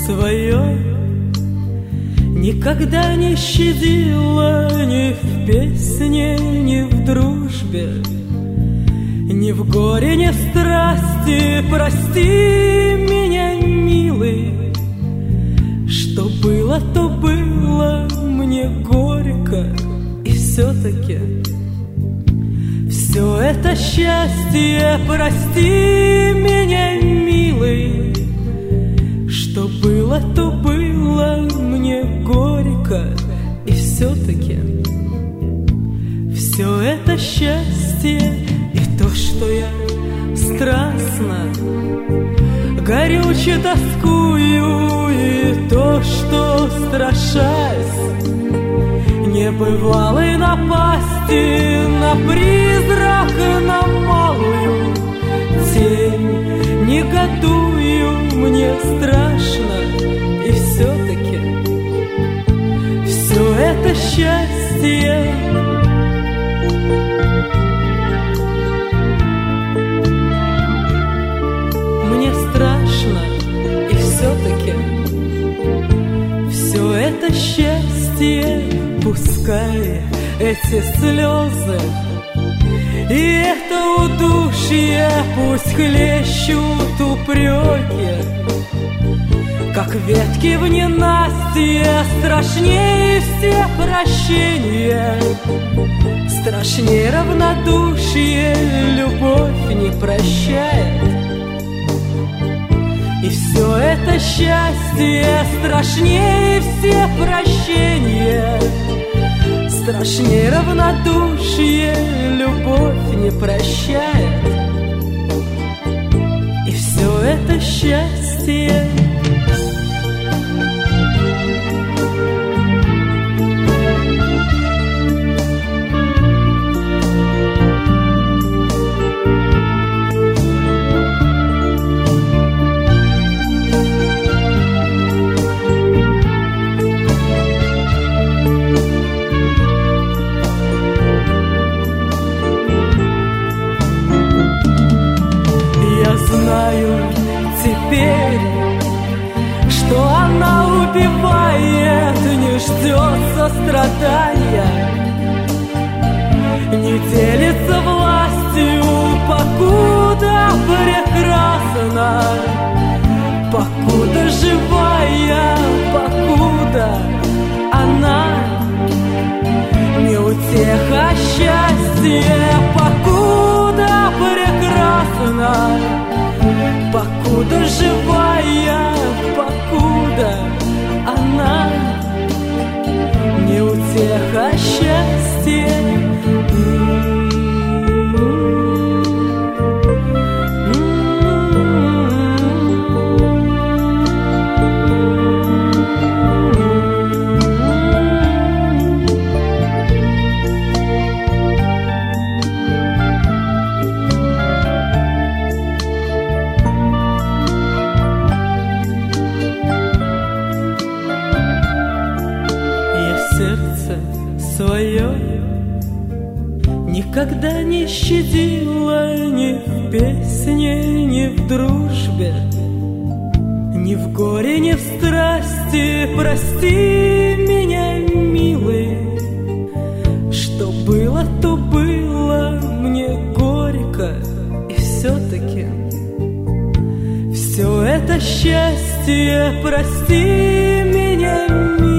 свое никогда не щадила ни в песне, ни в дружбе, ни в горе, ни в страсти. Прости меня, милый, что было, то было, мне горько. И все-таки все это счастье, прости меня, милый, что было, то было, мне горько. И все-таки все это счастье, и то, что я страстно, горюче тоскую, и то, что, страшась небывалой напасти на призрак, на малую тень, негодую, мне страшно. И все-таки все это счастье, мне страшно. И все-таки все это счастье, пускай эти слезы и это удушье пусть хлещут упреки, как ветки в ненастье. Страшнее все прощения, страшнее равнодушие, любовь не прощает. И все это счастье страшнее все прощения, страшнее равнодушие, любовь не прощает. И все это счастье. Знаю теперь, что она убивает, не ждет сострадания, не делится властью, покуда прекрасна, покуда живая, покуда она не утеха, счастье, покуда прекрасна, покуда живая, покуда она не утеха, счастье. Сердце свое никогда не щадила ни в песне, ни в дружбе, ни в горе, ни в страсти. Прости меня, милый, что было, то было, мне горько. И все-таки все это счастье, прости меня, милый,